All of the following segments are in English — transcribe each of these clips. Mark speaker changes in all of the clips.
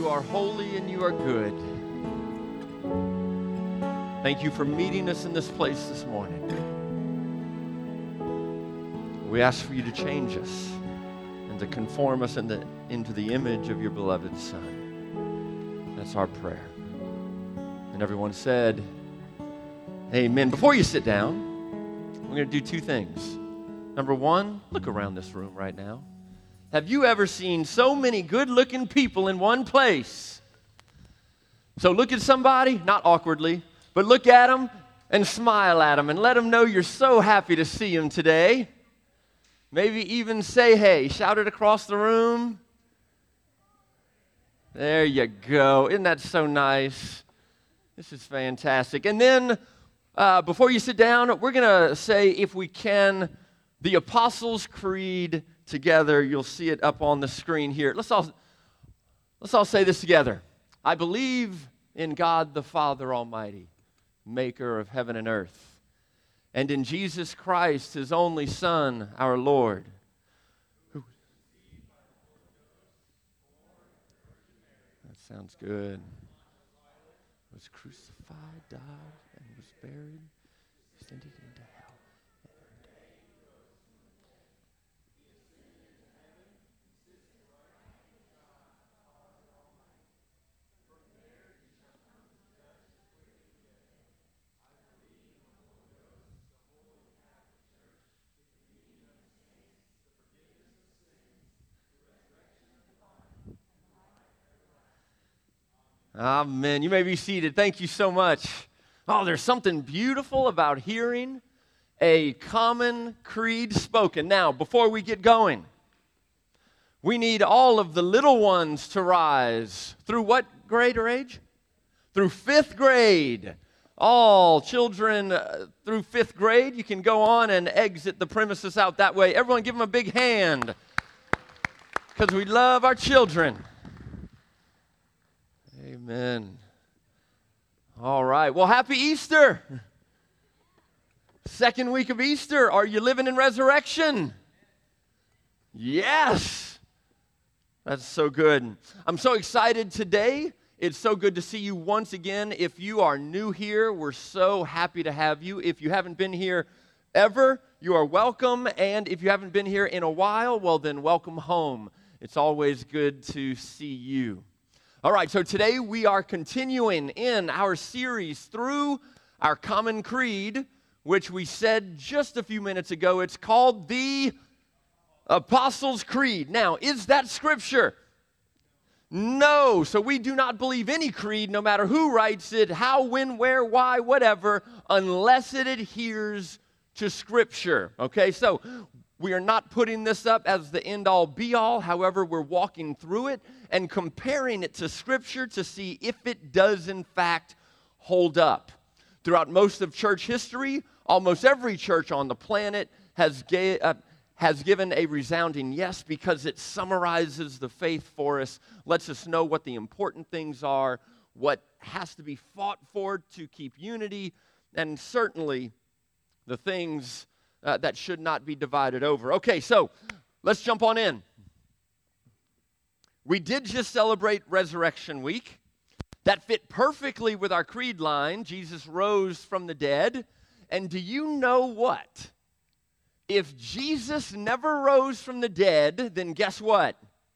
Speaker 1: you are holy and you are good. Thank you for meeting us in this place this morning. We ask for you to change us and to conform us into the image of your beloved Son. That's our prayer. And everyone said, amen. Before you sit down, we're going to do two things. Number one, look around this room right now. Have you ever seen so many good-looking people in one place? So look at somebody, not awkwardly, but look at them and smile at them and let them know you're so happy to see them today. Maybe even say, hey, shout it across the room. There you go. Isn't that so nice? This is fantastic. And then before you sit down, we're going to say, if we can, the Apostles' Creed together. You'll see it up on the screen here. Let's all say this together. I believe in God the Father Almighty, maker of heaven and earth, and in Jesus Christ, his only Son, our Lord, who... That sounds good. Was crucified, died, and was buried, descended into hell. Amen. You may be seated. Thank you so much. Oh, there's something beautiful about hearing a common creed spoken. Now, before we get going, we need all of the little ones to rise. Through what grade or age? Through 5th grade. All children through 5th grade, you can go on and exit the premises out that way. Everyone give them a big hand because we love our children. Amen. All right. Well, happy Easter. 2nd week of Easter. Are you living in resurrection? Yes. That's so good. I'm so excited today. It's so good to see you once again. If you are new here, we're so happy to have you. If you haven't been here ever, you are welcome. And if you haven't been here in a while, well, then welcome home. It's always good to see you. All right, so today we are continuing in our series through our Common Creed, which we said just a few minutes ago. It's called the Apostles' Creed. Now, is that Scripture? No. So we do not believe any creed, no matter who writes it, how, when, where, why, whatever, unless it adheres to Scripture. Okay, so we are not putting this up as the end-all, be-all. However, we're walking through it and comparing it to Scripture to see if it does, in fact, hold up. Throughout most of church history, almost every church on the planet has given a resounding yes because it summarizes the faith for us, lets us know what the important things are, what has to be fought for to keep unity, and certainly the things that should not be divided over. Okay, so let's jump on in. We did just celebrate Resurrection Week. That fit perfectly with our creed line, Jesus rose from the dead. And do you know what? If Jesus never rose from the dead, then guess what?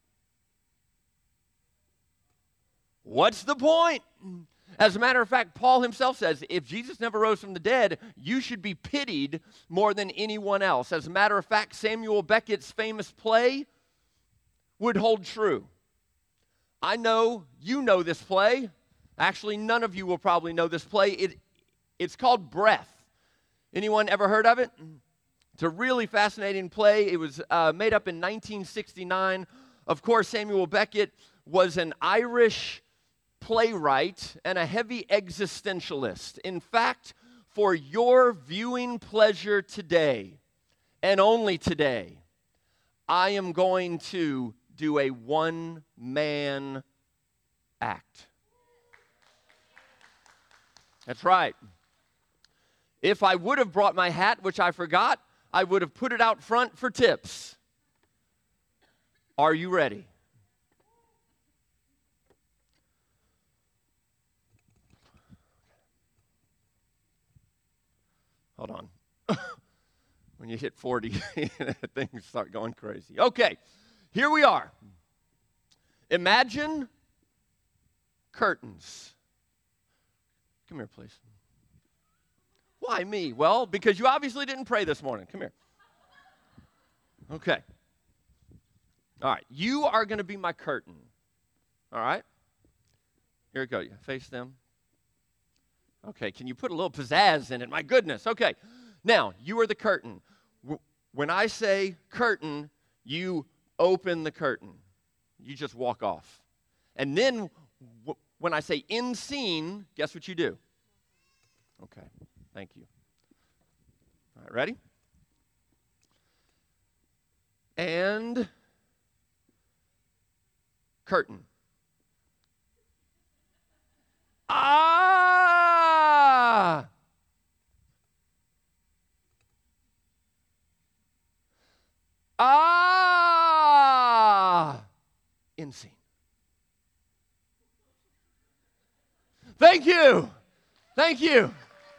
Speaker 1: What's the point? As a matter of fact, Paul himself says, if Jesus never rose from the dead, you should be pitied more than anyone else. As a matter of fact, Samuel Beckett's famous play would hold true. I know you know this play. Actually, none of you will probably know this play. It's called Breath. Anyone ever heard of it? It's a really fascinating play. It was made up in 1969. Of course, Samuel Beckett was an Irish playwright and a heavy existentialist. In fact, for your viewing pleasure today, and only today, I am going to do a one-man act. That's right. If I would have brought my hat, which I forgot, I would have put it out front for tips. Are you ready? Hold on. When you hit 40, things start going crazy. Okay, here we are. Imagine curtains. Come here, please. Why me? Well, because you obviously didn't pray this morning. Come here. Okay. All right, you are going to be my curtain. All right? Here we go. You face them. Okay, can you put a little pizzazz in it? My goodness. Okay. Now, you are the curtain. When I say curtain, you open the curtain. You just walk off. And then when I say in scene, guess what you do? Okay, thank you. All right, ready? And curtain. Ah! Ah! In scene. Thank you. Thank you.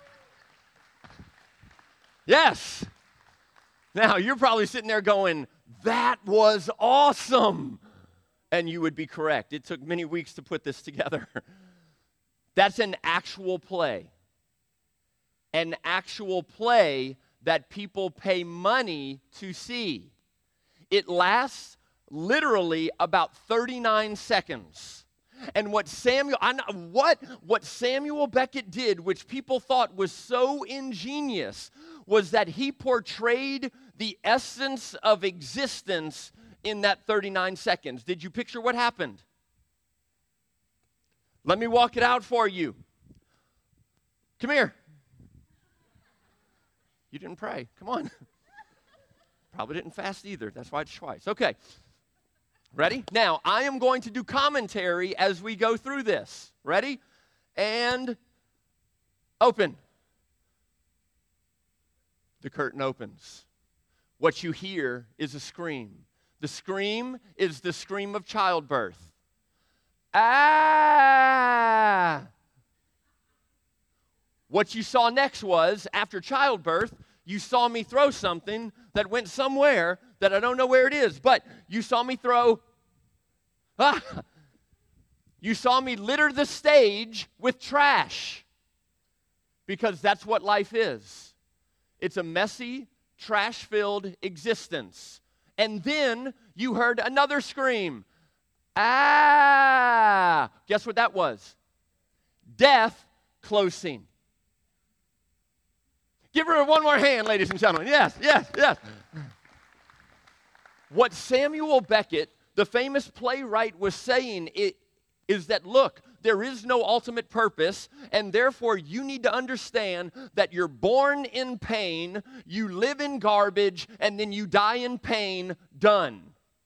Speaker 1: Yes. Now, you're probably sitting there going, that was awesome. And you would be correct. It took many weeks to put this together. That's an actual play. An actual play that people pay money to see. It lasts literally about 39 seconds. And what Samuel Beckett did, which people thought was so ingenious, was that he portrayed the essence of existence in that 39 seconds. Did you picture what happened? Let me walk it out for you. Come here. You didn't pray. Come on. Probably didn't fast either. That's why it's twice. Okay. Ready? Now, I am going to do commentary as we go through this. Ready? And open. The curtain opens. What you hear is a scream. The scream is the scream of childbirth. Ah! What you saw next was, after childbirth, you saw me throw something that went somewhere that I don't know where it is, but you saw me throw, you saw me litter the stage with trash, because that's what life is. It's a messy, trash-filled existence. And then you heard another scream. Ah! Guess what that was? Death closing. Give her one more hand, ladies and gentlemen. Yes, yes, yes. What Samuel Beckett, the famous playwright, was saying is that, look, there is no ultimate purpose, and therefore you need to understand that you're born in pain, you live in garbage, and then you die in pain. Done.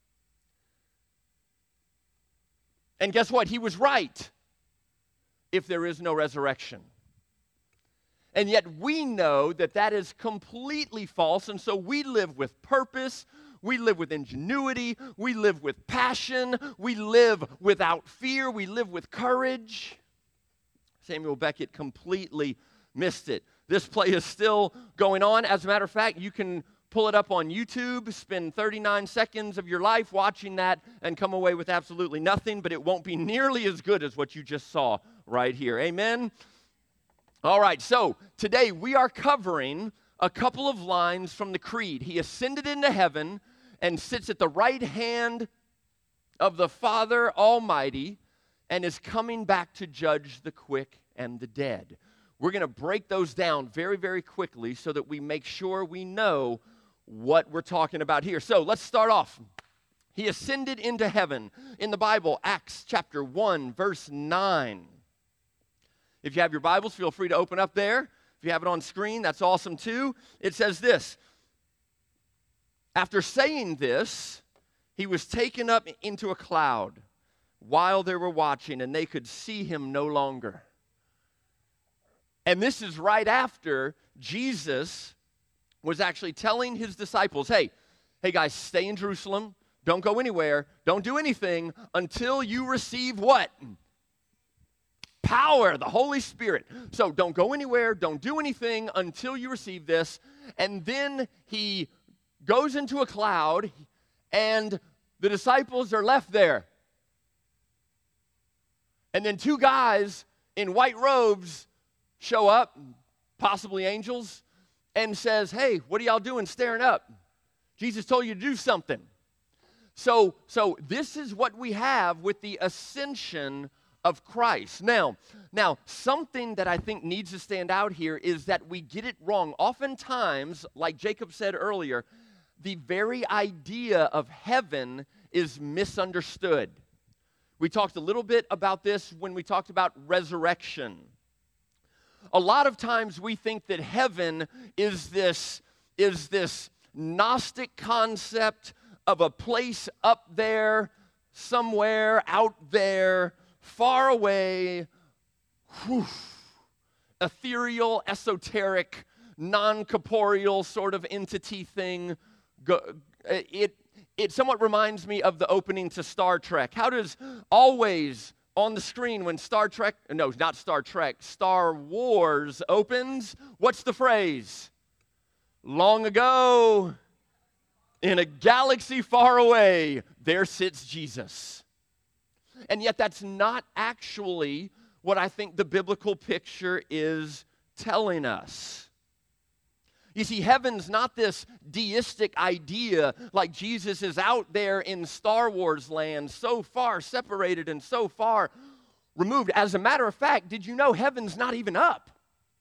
Speaker 1: And guess what? He was right. If there is no resurrection. And yet we know that that is completely false, and so we live with purpose, we live with ingenuity, we live with passion, we live without fear, we live with courage. Samuel Beckett completely missed it. This play is still going on. As a matter of fact, you can pull it up on YouTube, spend 39 seconds of your life watching that, and come away with absolutely nothing, but it won't be nearly as good as what you just saw right here. Amen? All right, so today we are covering a couple of lines from the Creed. He ascended into heaven and sits at the right hand of the Father Almighty and is coming back to judge the quick and the dead. We're going to break those down very, very quickly so that we make sure we know what we're talking about here. So let's start off. He ascended into heaven. In the Bible, Acts chapter 1, verse 9. If you have your Bibles, feel free to open up there. If you have it on screen, that's awesome too. It says this. After saying this, he was taken up into a cloud while they were watching, and they could see him no longer. And this is right after Jesus was actually telling his disciples, hey guys, stay in Jerusalem. Don't go anywhere. Don't do anything until you receive what? power, the Holy Spirit. So don't go anywhere, don't do anything until you receive this. And then he goes into a cloud, and the disciples are left there. And then two guys in white robes show up, possibly angels, and says, hey, what are y'all doing staring up? Jesus told you to do something. So this is what we have with the ascension of Christ. Now, something that I think needs to stand out here is that we get it wrong. Oftentimes, like Jacob said earlier, the very idea of heaven is misunderstood. We talked a little bit about this when we talked about resurrection. A lot of times we think that heaven is this Gnostic concept of a place up there, somewhere out there, far away, ethereal, esoteric, non-corporeal sort of entity thing. It somewhat reminds me of the opening to Star Trek. How does always on the screen when Star Wars opens, what's the phrase? Long ago, in a galaxy far away, there sits Jesus. And yet that's not actually what I think the biblical picture is telling us. You see, heaven's not this deistic idea like Jesus is out there in Star Wars land, so far separated and so far removed. As a matter of fact, did you know heaven's not even up?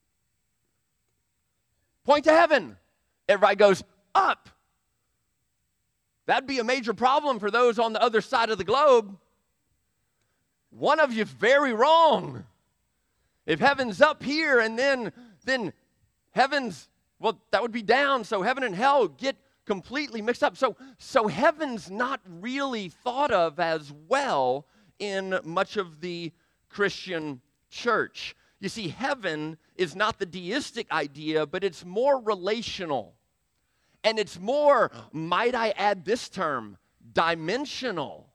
Speaker 1: Point to heaven. Everybody goes, up. That'd be a major problem for those on the other side of the globe. One of you's very wrong. If heaven's up here and then heaven's, well, that would be down, so heaven and hell get completely mixed up. So heaven's not really thought of as well in much of the Christian church. You see, heaven is not the deistic idea, but it's more relational. And it's more, might I add this term, dimensional.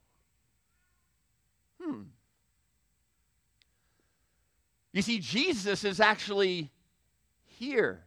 Speaker 1: You see, Jesus is actually here.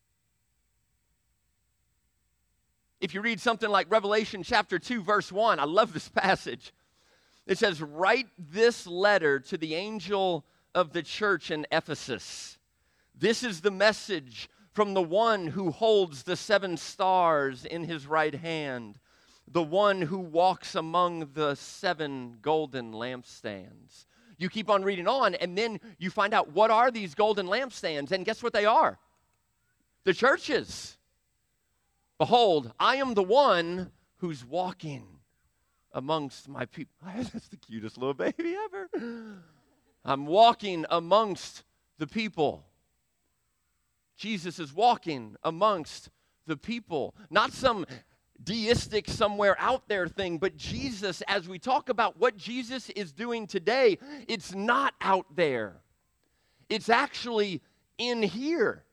Speaker 1: If you read something like Revelation chapter 2, verse 1, I love this passage. It says, write this letter to the angel of the church in Ephesus. This is the message from the one who holds the 7 stars in his right hand, the one who walks among the 7 golden lampstands. You keep on reading on, and then you find out what are these golden lampstands, and guess what they are? The churches. Behold, I am the one who's walking amongst my people. That's the cutest little baby ever. I'm walking amongst the people. Jesus is walking amongst the people. Not some deistic somewhere out there thing, but Jesus, as we talk about what Jesus is doing today, it's not out there. It's actually in here.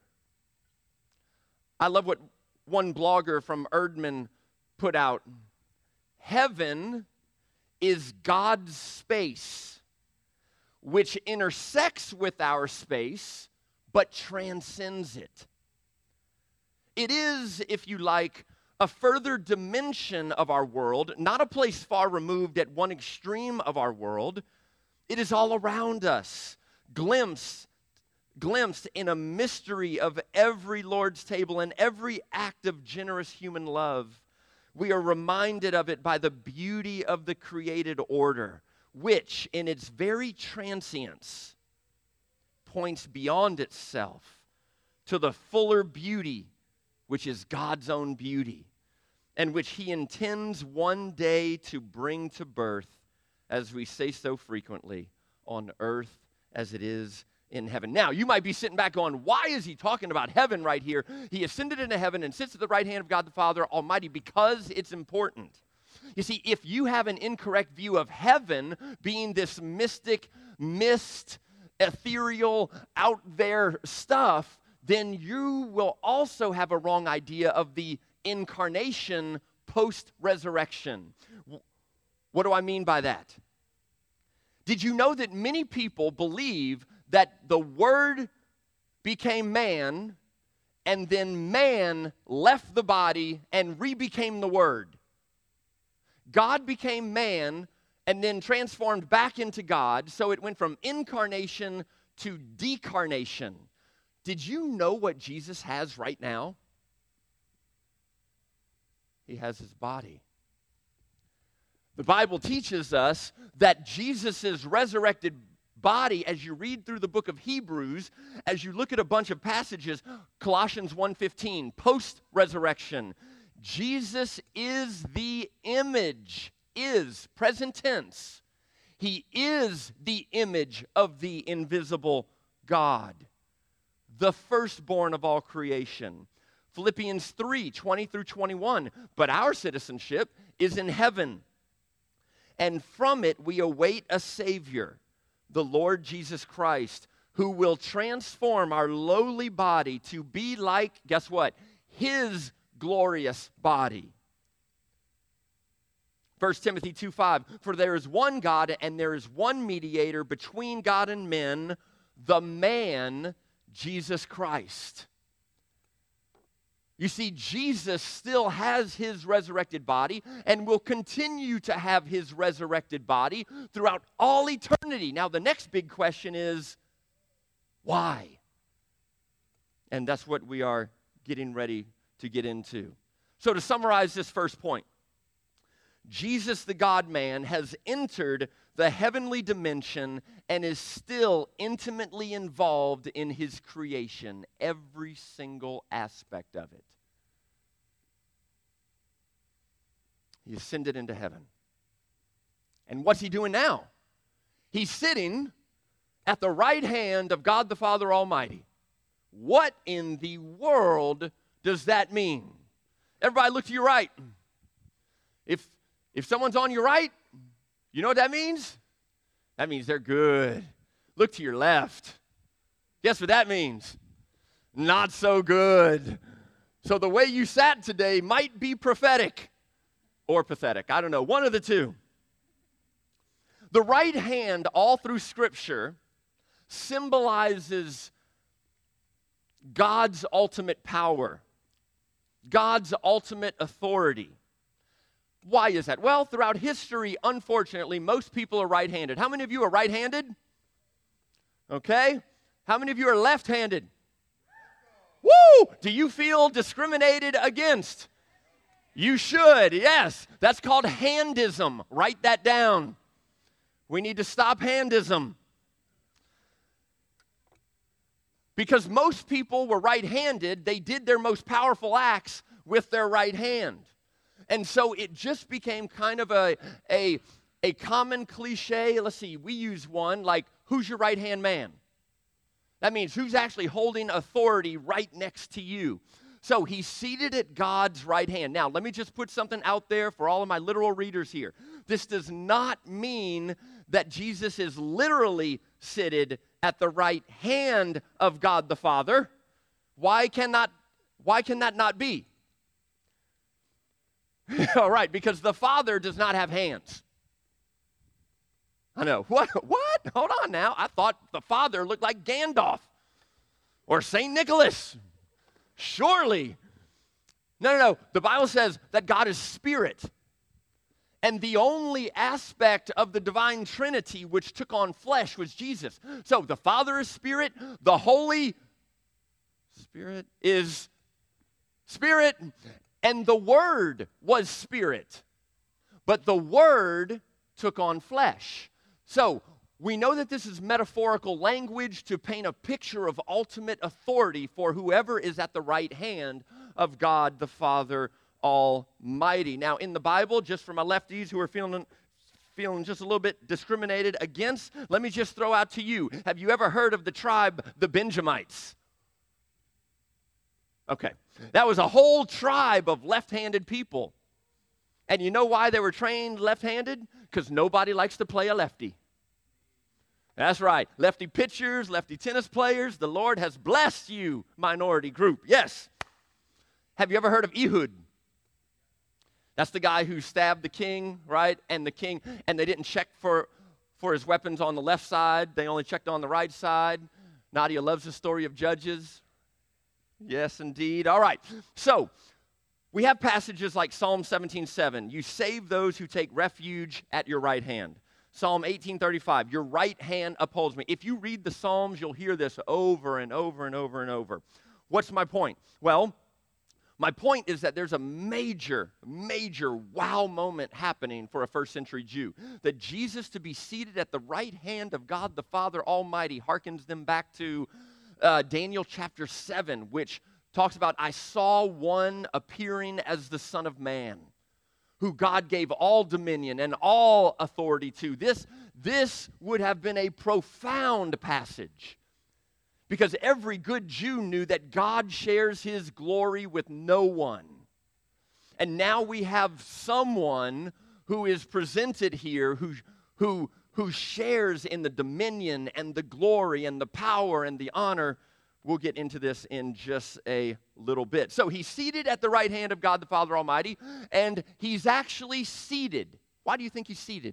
Speaker 1: I love what one blogger from Erdman put out. Heaven is God's space, which intersects with our space, but transcends it. It is, if you like, a further dimension of our world, not a place far removed at one extreme of our world. It is all around us, glimpsed in a mystery of every Lord's table and every act of generous human love. We are reminded of it by the beauty of the created order, which in its very transience points beyond itself to the fuller beauty, which is God's own beauty, and which he intends one day to bring to birth, as we say so frequently, on earth as it is in heaven. Now, you might be sitting back going, why is he talking about heaven right here? He ascended into heaven and sits at the right hand of God the Father Almighty, because it's important. You see, if you have an incorrect view of heaven being this mystic, mist, ethereal, out there stuff, then you will also have a wrong idea of the incarnation post-resurrection. What do I mean by that? Did you know that many people believe that the Word became man, and then man left the body and re-became the Word? God became man and then transformed back into God, so it went from incarnation to decarnation. Did you know what Jesus has right now? He has his body. The Bible teaches us that Jesus' resurrected body, as you read through the book of Hebrews, as you look at a bunch of passages, Colossians 1:15, post-resurrection, Jesus is the image, is, present tense. He is the image of the invisible God, the firstborn of all creation. Philippians 3:20 through 21, but our citizenship is in heaven, and from it we await a Savior, the Lord Jesus Christ, who will transform our lowly body to be like, guess what? His glorious body. 1 Timothy 2:5, for there is one God and there is one mediator between God and men, the man, Jesus Christ. You see, Jesus still has his resurrected body and will continue to have his resurrected body throughout all eternity. Now, the next big question is, why? And that's what we are getting ready to get into. So to summarize this first point, Jesus, the God-man, has entered the heavenly dimension and is still intimately involved in his creation, every single aspect of it. He ascended into heaven. And what's he doing now? He's sitting at the right hand of God the Father Almighty. What in the world does that mean? Everybody look to your right. If someone's on your right, you know what that means? That means they're good. Look to your left. Guess what that means? Not so good. So the way you sat today might be prophetic or pathetic. I don't know. One of the two. The right hand, all through Scripture, symbolizes God's ultimate power, God's ultimate authority. Why is that? Well, throughout history, unfortunately, most people are right-handed. How many of you are right-handed? Okay. How many of you are left-handed? Woo! Do you feel discriminated against? You should, yes. That's called handism. Write that down. We need to stop handism. Because most people were right-handed, they did their most powerful acts with their right hand. And so it just became kind of a common cliche. Let's see, we use one like, who's your right-hand man? That means who's actually holding authority right next to you. So he's seated at God's right hand. Now, let me just put something out there for all of my literal readers here. This does not mean that Jesus is literally seated at the right hand of God the Father. Why can that not be? All right, because the Father does not have hands. I know. What? Hold on now. I thought the Father looked like Gandalf or St. Nicholas. Surely. No. The Bible says that God is spirit. And the only aspect of the divine Trinity which took on flesh was Jesus. So the Father is spirit. The Holy Spirit is spirit. And the Word was spirit. But the Word took on flesh. So we know that this is metaphorical language to paint a picture of ultimate authority for whoever is at the right hand of God the Father Almighty. Now, in the Bible, just for my lefties who are feeling just a little bit discriminated against, let me just throw out to you. Have you ever heard of the tribe, the Benjamites? Okay. That was a whole tribe of left-handed people. And you know why they were trained left-handed? Because nobody likes to play a lefty. That's right. Lefty pitchers, lefty tennis players. The Lord has blessed you, minority group. Yes. Have you ever heard of Ehud? That's the guy who stabbed the king, right? And the king, and they didn't check for for his weapons on the left side. They only checked on the right side. Nadia loves the story of Judges. Yes, indeed. All right. So we have passages like Psalm 17:7. You save those who take refuge at your right hand. Psalm 18:35. Your right hand upholds me. If you read the Psalms, you'll hear this over and over and over and over. What's my point? Well, my point is that there's a major, major wow moment happening for a first century Jew. That Jesus to be seated at the right hand of God the Father Almighty harkens them back to Daniel chapter 7, which talks about, I saw one appearing as the Son of Man, who God gave all dominion and all authority to. This would have been a profound passage, because every good Jew knew that God shares his glory with no one. And now we have someone who is presented here who shares in the dominion and the glory and the power and the honor. We'll get into this in just a little bit. So he's seated at the right hand of God the Father Almighty, and he's actually seated. Why do you think he's seated?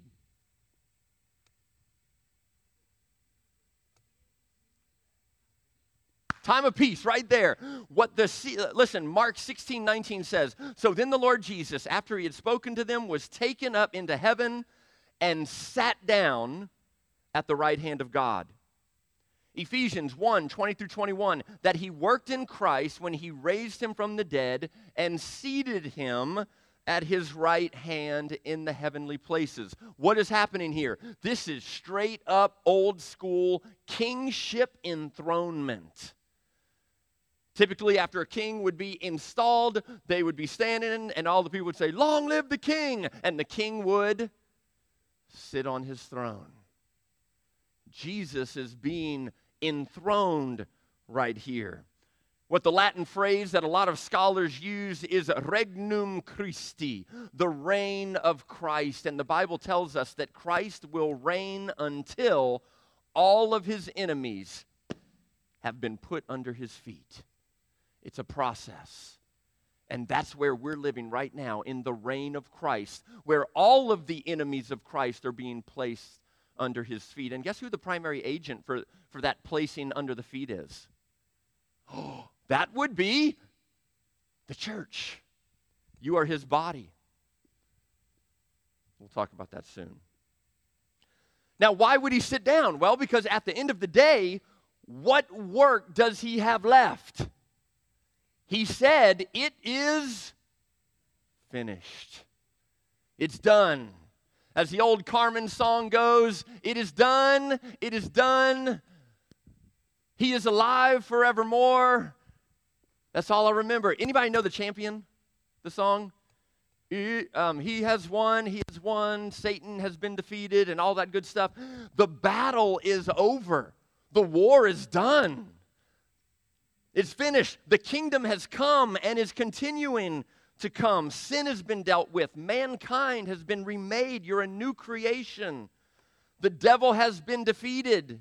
Speaker 1: Time of peace, right there. Listen, Mark 16:19 says, so then the Lord Jesus, after he had spoken to them, was taken up into heaven and sat down at the right hand of God. Ephesians 1:20-21, that he worked in Christ when he raised him from the dead and seated him at his right hand in the heavenly places. What is happening here? This is straight up old school kingship enthronement. Typically, after a king would be installed, they would be standing, and all the people would say, long live the king, and the king would sit on his throne. Jesus is being enthroned right here. What the Latin phrase that a lot of scholars use is regnum Christi, the reign of Christ. And the Bible tells us that Christ will reign until all of his enemies have been put under his feet. It's a process. And that's where we're living right now, in the reign of Christ, where all of the enemies of Christ are being placed under his feet. And guess who the primary agent for that placing under the feet is? Oh, that would be the church. You are his body. We'll talk about that soon. Now, why would he sit down? Well, because at the end of the day, what work does he have left? He said, it is finished. It's done. As the old Carmen song goes, it is done, it is done. He is alive forevermore. That's all I remember. Anybody know the champion, the song? He has won, Satan has been defeated, and all that good stuff. The battle is over. The war is done. It's finished. The kingdom has come and is continuing to come. Sin has been dealt with. Mankind has been remade. You're a new creation. The devil has been defeated.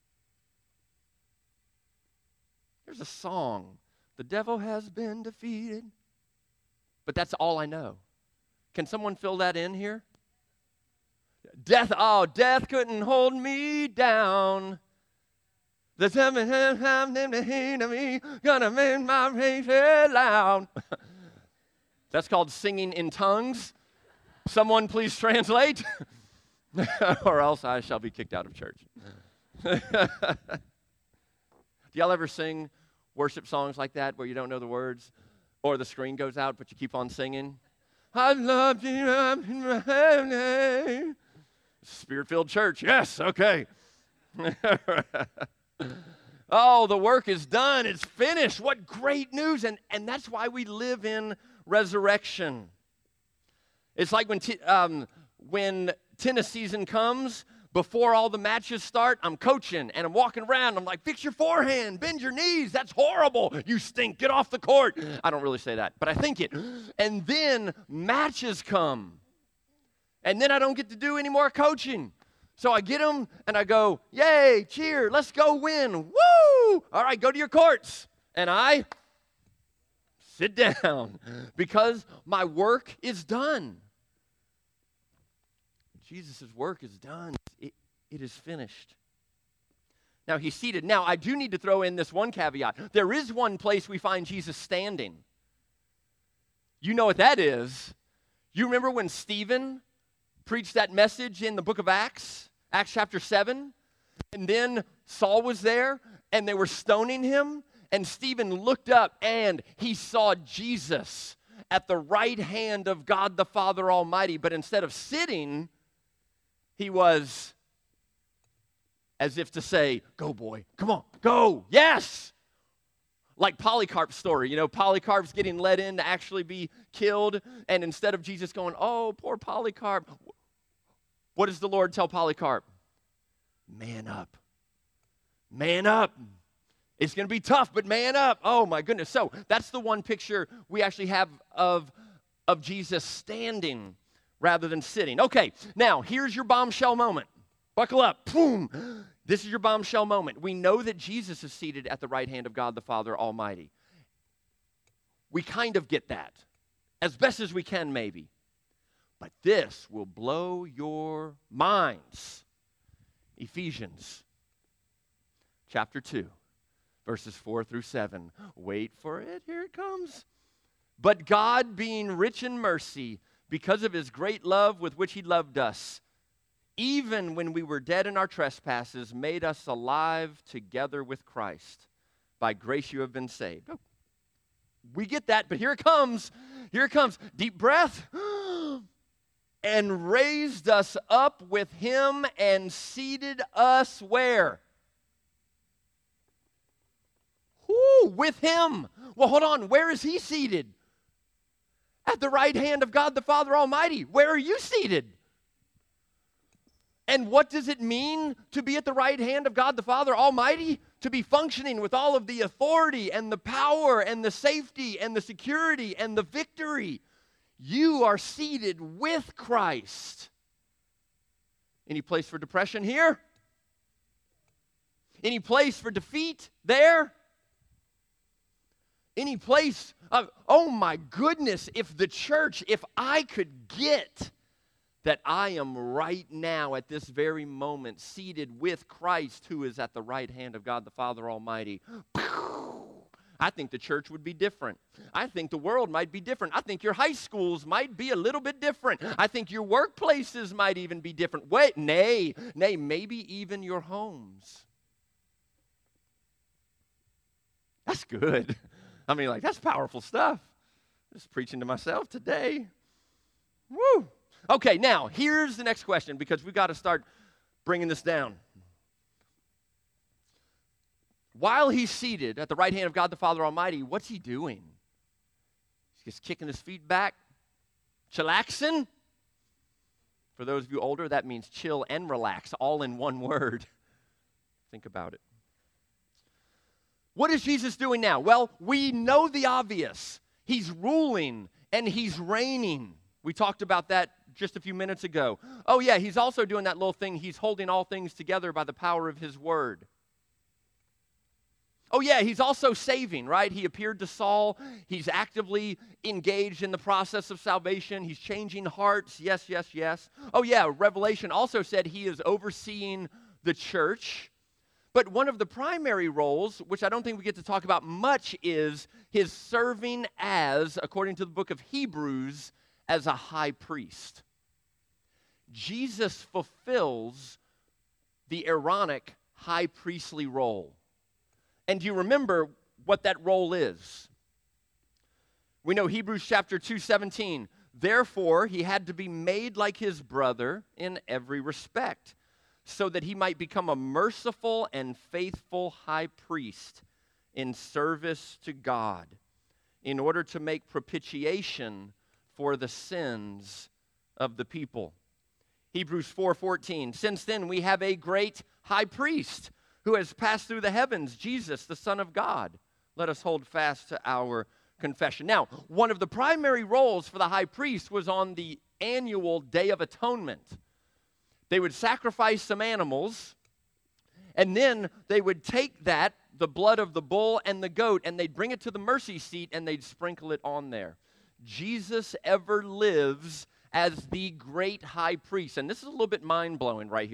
Speaker 1: There's a song. The devil has been defeated. But that's all I know. Can someone fill that in here? Death couldn't hold me down. The devil has happened to hate me, gonna make my praise loud. That's called singing in tongues. Someone please translate, or else I shall be kicked out of church. Do y'all ever sing worship songs like that where you don't know the words, or the screen goes out but you keep on singing? I love you, I'm in my heaven. Spirit-filled church, yes, okay. Oh, the work is done. It's finished. What great news. And that's why we live in resurrection. It's like when tennis season comes, before all the matches start, I'm coaching and I'm walking around. I'm like, fix your forehand, bend your knees. That's horrible. You stink. Get off the court. I don't really say that, but I think it. And then matches come. And then I don't get to do any more coaching. So I get them, and I go, yay, cheer, let's go win, woo! All right, go to your courts. And I sit down because my work is done. Jesus' work is done. It is finished. Now he's seated. Now I do need to throw in this one caveat. There is one place we find Jesus standing. You know what that is. You remember when Stephen preached that message in the book of Acts, Acts chapter 7? And then Saul was there, and they were stoning him, and Stephen looked up, and he saw Jesus at the right hand of God the Father Almighty. But instead of sitting, he was as if to say, go boy, come on, go, yes! Like Polycarp's story. You know, Polycarp's getting led in to actually be killed, and instead of Jesus going, oh, poor Polycarp, what does the Lord tell Polycarp? Man up. Man up. It's going to be tough, but man up. Oh, my goodness. So that's the one picture we actually have of Jesus standing rather than sitting. Okay, now here's your bombshell moment. Buckle up. Boom. This is your bombshell moment. We know that Jesus is seated at the right hand of God the Father Almighty. We kind of get that, as best as we can maybe. But this will blow your minds. Ephesians chapter 2, verses 4 through 7. Wait for it. Here it comes. But God, being rich in mercy, because of his great love with which he loved us, even when we were dead in our trespasses, made us alive together with Christ. By grace you have been saved. Oh, we get that, but here it comes. Here it comes. Deep breath. And raised us up with him and seated us where? Whoo, with him. Well, hold on. Where is he seated? At the right hand of God the Father Almighty. Where are you seated? And what does it mean to be at the right hand of God the Father Almighty? To be functioning with all of the authority and the power and the safety and the security and the victory. You are seated with Christ. Any place for depression here? Any place for defeat there? Any place of, oh my goodness, if the church, if I could get that I am right now at this very moment seated with Christ who is at the right hand of God the Father Almighty. I think the church would be different. I think the world might be different. I think your high schools might be a little bit different. I think your workplaces might even be different. Nay, maybe even your homes. That's good. I mean, like, that's powerful stuff. Just preaching to myself today. Woo! Okay, now, here's the next question, because we've got to start bringing this down. While he's seated at the right hand of God the Father Almighty, what's he doing? He's just kicking his feet back, chillaxing. For those of you older, that means chill and relax, all in one word. Think about it. What is Jesus doing now? Well, we know the obvious. He's ruling and he's reigning. We talked about that just a few minutes ago. Oh yeah, he's also doing that little thing. He's holding all things together by the power of his word. Oh yeah, he's also saving, right? He appeared to Saul. He's actively engaged in the process of salvation. He's changing hearts. Yes, yes, yes. Oh yeah, Revelation also said he is overseeing the church. But one of the primary roles, which I don't think we get to talk about much, is his serving as, according to the book of Hebrews, as a high priest. Jesus fulfills the Aaronic high priestly role. And do you remember what that role is? We know Hebrews chapter 2:17. Therefore, he had to be made like his brother in every respect, so that he might become a merciful and faithful high priest in service to God, in order to make propitiation for the sins of the people. Hebrews 4:14. Since then we have a great high priest who has passed through the heavens, Jesus, the Son of God. Let us hold fast to our confession. Now, one of the primary roles for the high priest was on the annual Day of Atonement. They would sacrifice some animals, and then they would take that, the blood of the bull and the goat, and they'd bring it to the mercy seat, and they'd sprinkle it on there. Jesus ever lives as the great high priest. And this is a little bit mind-blowing right here.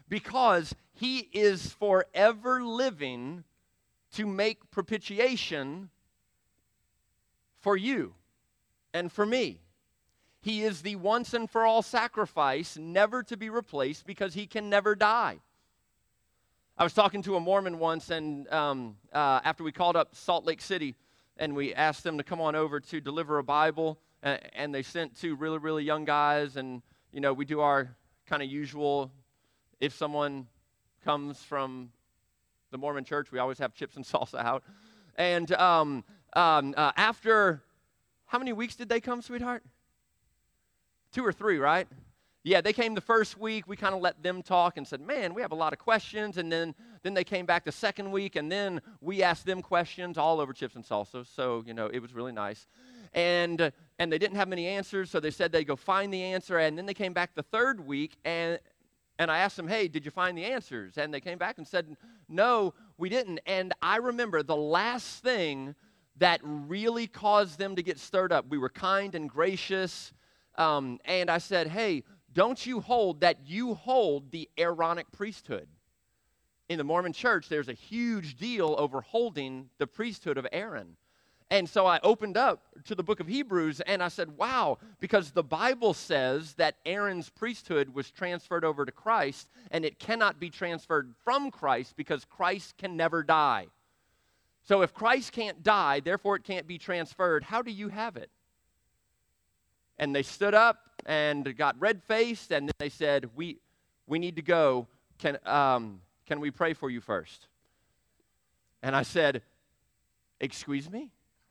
Speaker 1: because he is forever living to make propitiation for you and for me. He is the once and for all sacrifice, never to be replaced because he can never die. I was talking to a Mormon once, and after we called up Salt Lake City, and we asked them to come on over to deliver a Bible, and they sent two really, really young guys, and, we do our kind of usual, if someone comes from the Mormon church, we always have chips and salsa out. And after, how many weeks did they come, sweetheart? 2 or 3, right? Yeah, they came the first week. We kind of let them talk and said, man, we have a lot of questions. And then they came back the second week, and then we asked them questions all over chips and salsa. So, it was really nice. And they didn't have many answers, so they said they'd go find the answer. And then they came back the third week, and I asked them, hey, did you find the answers? And they came back and said, no, we didn't. And I remember the last thing that really caused them to get stirred up. We were kind and gracious. And I said, hey, don't you hold that you hold the Aaronic priesthood? In the Mormon church, there's a huge deal over holding the priesthood of Aaron. And so I opened up to the book of Hebrews, and I said, wow, because the Bible says that Aaron's priesthood was transferred over to Christ, and it cannot be transferred from Christ because Christ can never die. So if Christ can't die, therefore it can't be transferred, how do you have it? And they stood up and got red-faced, and then they said, we need to go. Can we pray for you first? And I said, excuse me?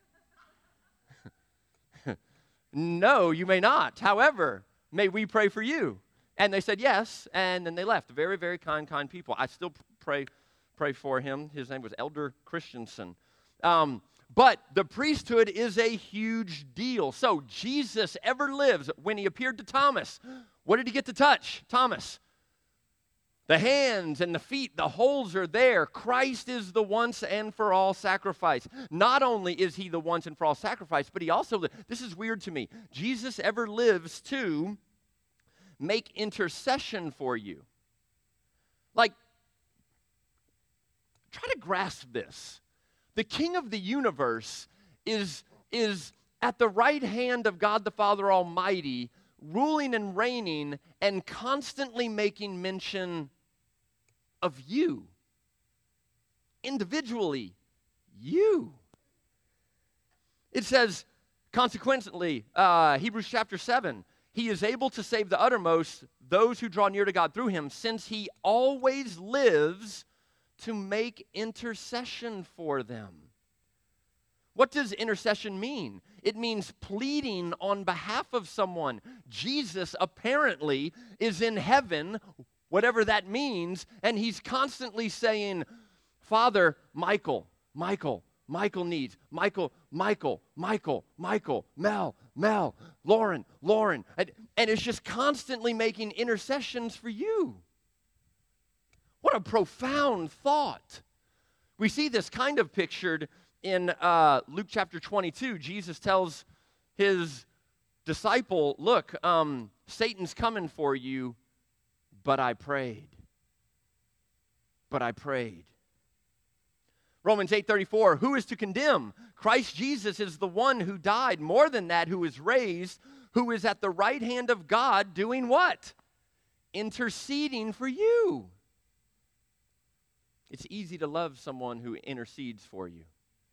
Speaker 1: No, you may not. However, may we pray for you? And they said yes, and then they left. Very, very kind people. I still pray for him. His name was Elder Christensen. But the priesthood is a huge deal. So Jesus ever lives. When he appeared to Thomas, what did he get to touch? Thomas. The hands and the feet, the holes are there. Christ is the once and for all sacrifice. Not only is he the once and for all sacrifice, but he also, this is weird to me, Jesus ever lives to make intercession for you. Like, try to grasp this. The King of the universe is at the right hand of God the Father Almighty, ruling and reigning and constantly making mention of you. Individually, you. It says, consequently, Hebrews chapter 7, he is able to save the uttermost those who draw near to God through him, since he always lives to make intercession for them. What does intercession mean? It means pleading on behalf of someone. Jesus apparently is in heaven, whatever that means, and he's constantly saying, Father, Michael needs, Michael, Mel, Lauren. And it's just constantly making intercessions for you. What a profound thought. We see this kind of pictured in Luke chapter 22. Jesus tells his disciple, look, Satan's coming for you, but I prayed. Romans 8:34, who is to condemn? Christ Jesus is the one who died, more than that, who is raised, who is at the right hand of God doing what? Interceding for you. It's easy to love someone who intercedes for you.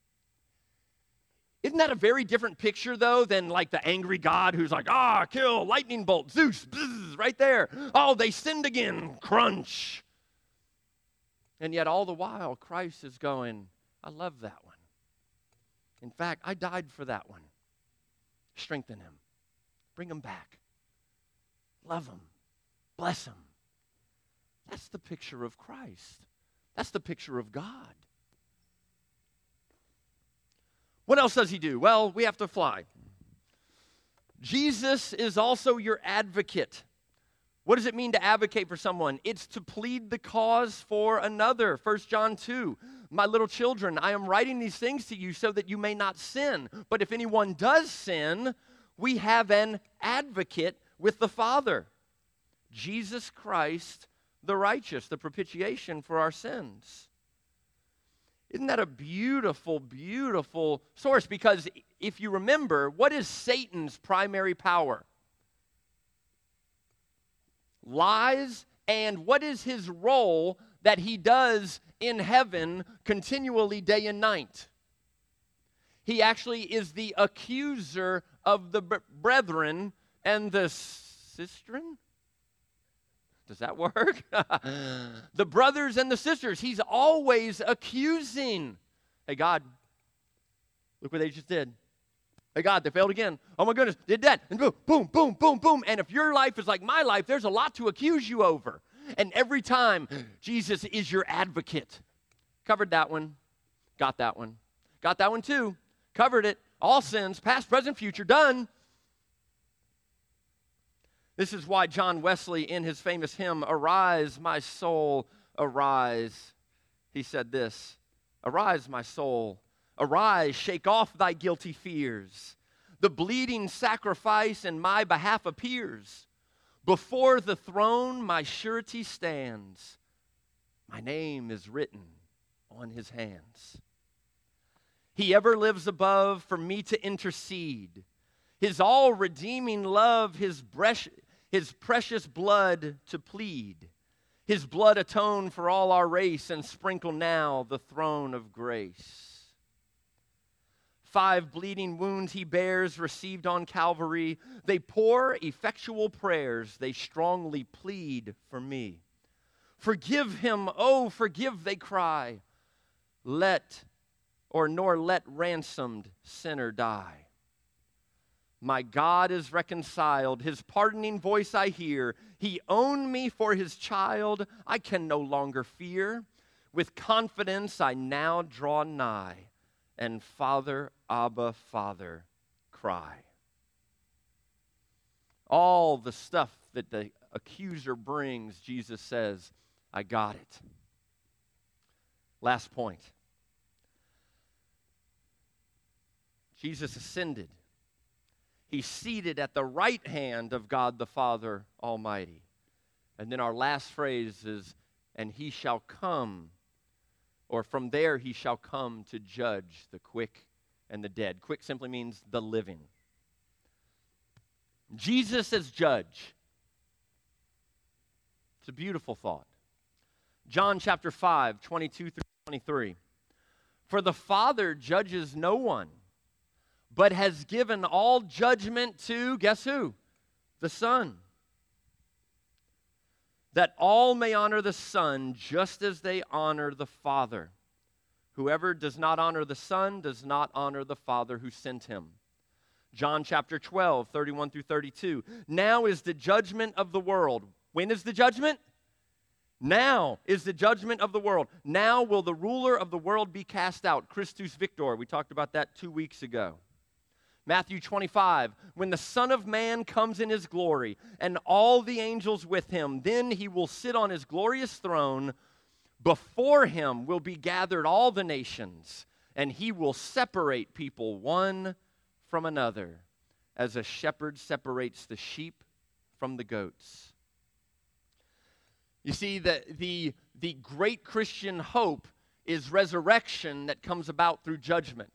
Speaker 1: Isn't that a very different picture, though, than like the angry God who's like, kill, lightning bolt, Zeus, bzz, right there. Oh, they sinned again, crunch. And yet all the while, Christ is going, I love that one. In fact, I died for that one. Strengthen him. Bring him back. Love him. Bless him. That's the picture of Christ. That's the picture of God. What else does he do? Well, we have to fly. Jesus is also your advocate. What does it mean to advocate for someone? It's to plead the cause for another. 1 John 2, my little children, I am writing these things to you so that you may not sin. But if anyone does sin, we have an advocate with the Father, Jesus Christ the righteous, the propitiation for our sins. Isn't that a beautiful, beautiful source? Because if you remember, what is Satan's primary power? Lies. And what is his role that he does in heaven continually day and night? He actually is the accuser of the brethren and the sistren. Does that work? The brothers and the sisters. He's always accusing. Hey, God, look what they just did. Hey, God, they failed again. Oh, my goodness, did that. And boom, boom, boom, boom, boom. And if your life is like my life, there's a lot to accuse you over. And every time, Jesus is your advocate. Covered that one. Got that one. Got that one too. Covered it. All sins, past, present, future, done. This is why John Wesley, in his famous hymn, "Arise, my soul, arise," he said this, "Arise, my soul, arise, shake off thy guilty fears. The bleeding sacrifice in my behalf appears. Before the throne my surety stands. My name is written on his hands. He ever lives above for me to intercede. His all-redeeming love, his precious blood to plead. His blood atone for all our race and sprinkle now the throne of grace. 5 bleeding wounds he bears, received on Calvary. They pour effectual prayers. They strongly plead for me. Forgive him, oh, forgive, they cry. Nor let ransomed sinner die. My God is reconciled. His pardoning voice I hear. He owned me for his child. I can no longer fear. With confidence I now draw nigh. And Father, Abba, Father, cry. All the stuff that the accuser brings, Jesus says, I got it. Last point. Jesus ascended. He's seated at the right hand of God the Father Almighty. And then our last phrase is, and he shall come, or from there he shall come to judge the quick and the dead. Quick simply means the living. Jesus as judge. It's a beautiful thought. John chapter 5, 22 through 23. For the Father judges no one, but has given all judgment to, guess who? The Son. That all may honor the Son just as they honor the Father. Whoever does not honor the Son does not honor the Father who sent him. John chapter 12, 31 through 32. Now is the judgment of the world. When is the judgment? Now is the judgment of the world. Now will the ruler of the world be cast out. Christus Victor. We talked about that 2 weeks ago. Matthew 25, when the Son of Man comes in his glory, and all the angels with him, then he will sit on his glorious throne. Before him will be gathered all the nations, and he will separate people one from another, as a shepherd separates the sheep from the goats. You see, the great Christian hope is resurrection that comes about through judgment.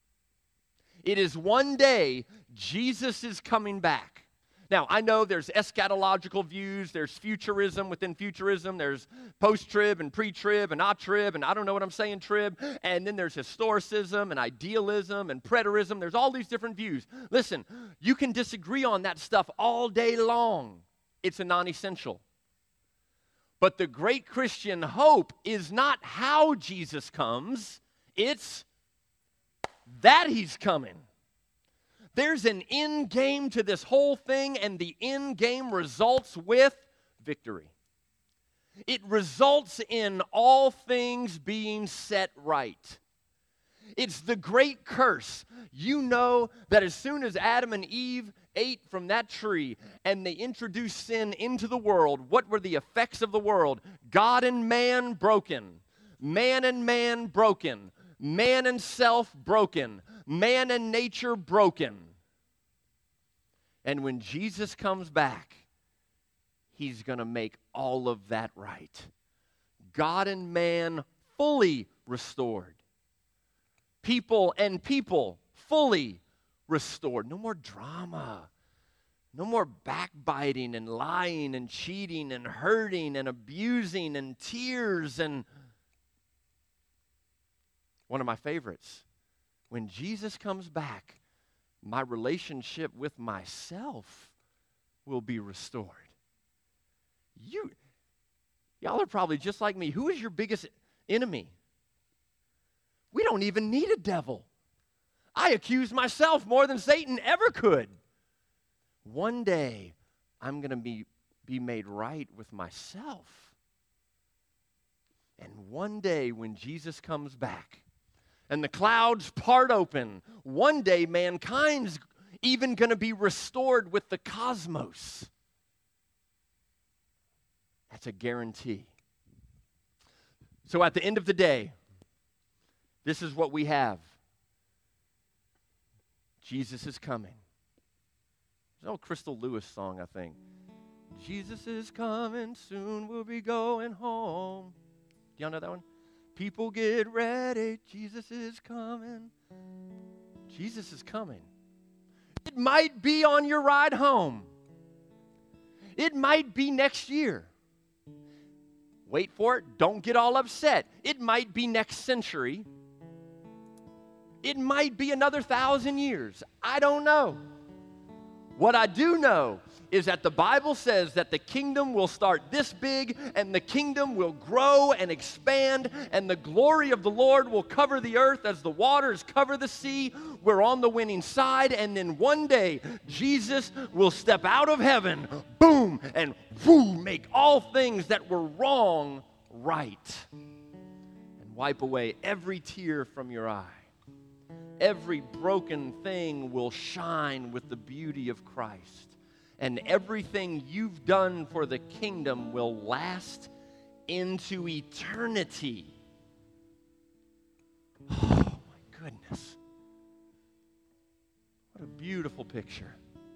Speaker 1: It is one day Jesus is coming back. Now, I know there's eschatological views, there's futurism within futurism, there's post-trib and pre-trib and a-trib, and I don't know what I'm saying, trib, and then there's historicism and idealism and preterism. There's all these different views. Listen, you can disagree on that stuff all day long. It's a non-essential. But the great Christian hope is not how Jesus comes, it's that he's coming. There's an end game to this whole thing, and the end game results with victory. It results in all things being set right. It's the great curse. You know that as soon as Adam and Eve ate from that tree and they introduced sin into the world, what were the effects of the world? God and man broken. Man and man broken. Man and self broken. Man and nature broken. And when Jesus comes back, He's going to make all of that right. God and man fully restored. People and people fully restored. No more drama. No more backbiting and lying and cheating and hurting and abusing and tears. And one of my favorites, when Jesus comes back, my relationship with myself will be restored. Y'all are probably just like me. Who is your biggest enemy? We don't even need a devil. I accuse myself more than Satan ever could. One day, I'm going to be made right with myself. And one day, when Jesus comes back and the clouds part open, one day mankind's even going to be restored with the cosmos. That's a guarantee. So at the end of the day, this is what we have. Jesus is coming. There's an old Crystal Lewis song, I think. Jesus is coming, soon we'll be going home. Do y'all know that one? People get ready, Jesus is coming. Jesus is coming. It might be on your ride home. It might be next year. Wait for it. Don't get all upset. It might be next century. It might be another 1,000 years. I don't know. What I do know is that the Bible says that the kingdom will start this big and the kingdom will grow and expand and the glory of the Lord will cover the earth as the waters cover the sea. We're on the winning side, and then one day Jesus will step out of heaven, boom, and whoo, make all things that were wrong right and wipe away every tear from your eye. Every broken thing will shine with the beauty of Christ. And everything you've done for the kingdom will last into eternity. Oh, my goodness. What a beautiful picture.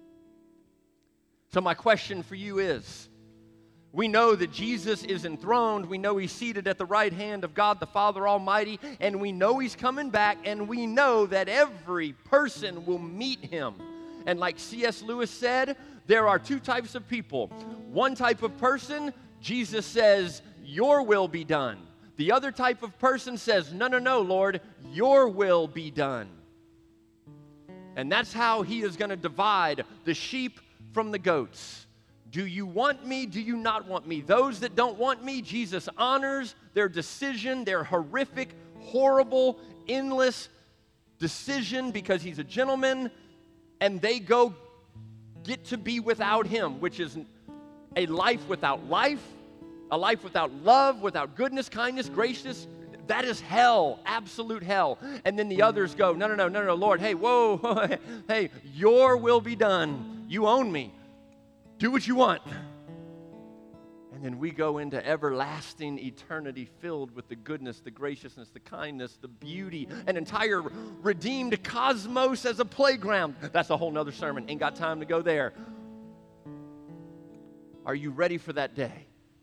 Speaker 1: So my question for you is, we know that Jesus is enthroned. We know he's seated at the right hand of God the Father Almighty. And we know he's coming back. And we know that every person will meet him. And like C.S. Lewis said, there are two types of people. One type of person, Jesus says, your will be done. The other type of person says, no, Lord, your will be done. And that's how he is going to divide the sheep from the goats. Do you want me? Do you not want me? Those that don't want me, Jesus honors their decision, their horrific, horrible, endless decision because he's a gentleman, and they go get to be without him, which is a life without life, a life without love, without goodness, kindness, graciousness. That is hell, absolute hell. And then the others go, no, Lord, hey, whoa, hey, your will be done. You own me. Do what you want. And then we go into everlasting eternity filled with the goodness, the graciousness, the kindness, the beauty, an entire redeemed cosmos as a playground. That's a whole nother sermon. Ain't got time to go there. Are you ready for that day?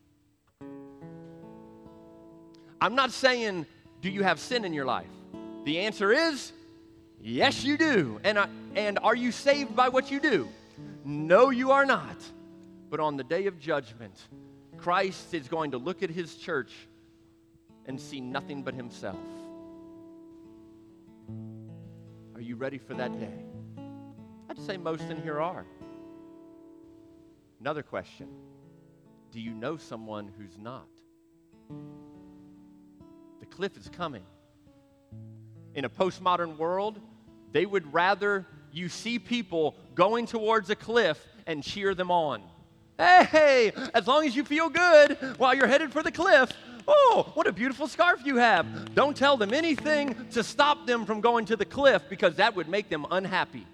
Speaker 1: I'm not saying, do you have sin in your life? The answer is, yes, you do. And are you saved by what you do? No, you are not. But on the day of judgment, Christ is going to look at his church and see nothing but himself. Are you ready for that day? I'd say most in here are. Another question. Do you know someone who's not? The cliff is coming. In a postmodern world, they would rather you see people going towards a cliff and cheer them on. Hey, as long as you feel good while you're headed for the cliff, oh, what a beautiful scarf you have. Don't tell them anything to stop them from going to the cliff because that would make them unhappy.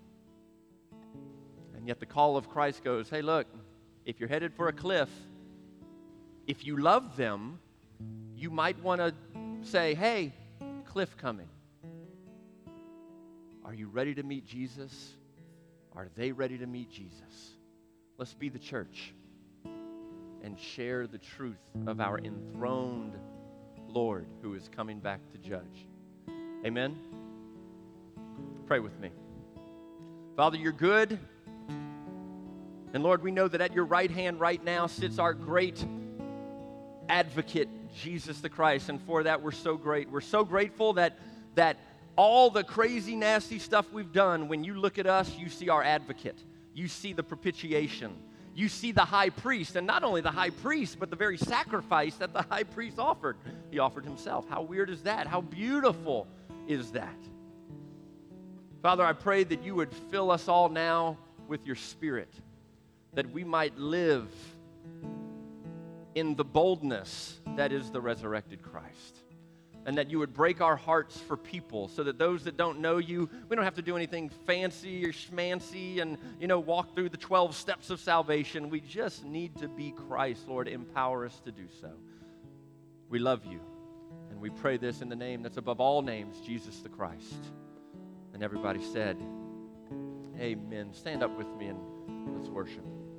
Speaker 1: And yet the call of Christ goes, hey, look, if you're headed for a cliff, if you love them, you might want to say, hey, cliff coming. Are you ready to meet Jesus? Are they ready to meet Jesus? Let's be the church. and share the truth of our enthroned Lord who is coming back to judge. Amen? Pray with me. Father, you're good. And Lord, we know that at your right hand right now sits our great advocate, Jesus the Christ. And for that, we're so great. We're so grateful that all the crazy, nasty stuff we've done, when you look at us, you see our advocate. You see the propitiation. You see the high priest. And not only the high priest, but the very sacrifice that the high priest offered. He offered himself. How weird is that? How beautiful is that? Father, I pray that you would fill us all now with your Spirit, that we might live in the boldness that is the resurrected Christ. And that you would break our hearts for people so that those that don't know you, we don't have to do anything fancy or schmancy and, walk through the 12 steps of salvation. We just need to be Christ, Lord. Empower us to do so. We love you. And we pray this in the name that's above all names, Jesus the Christ. And everybody said, amen. Stand up with me and let's worship.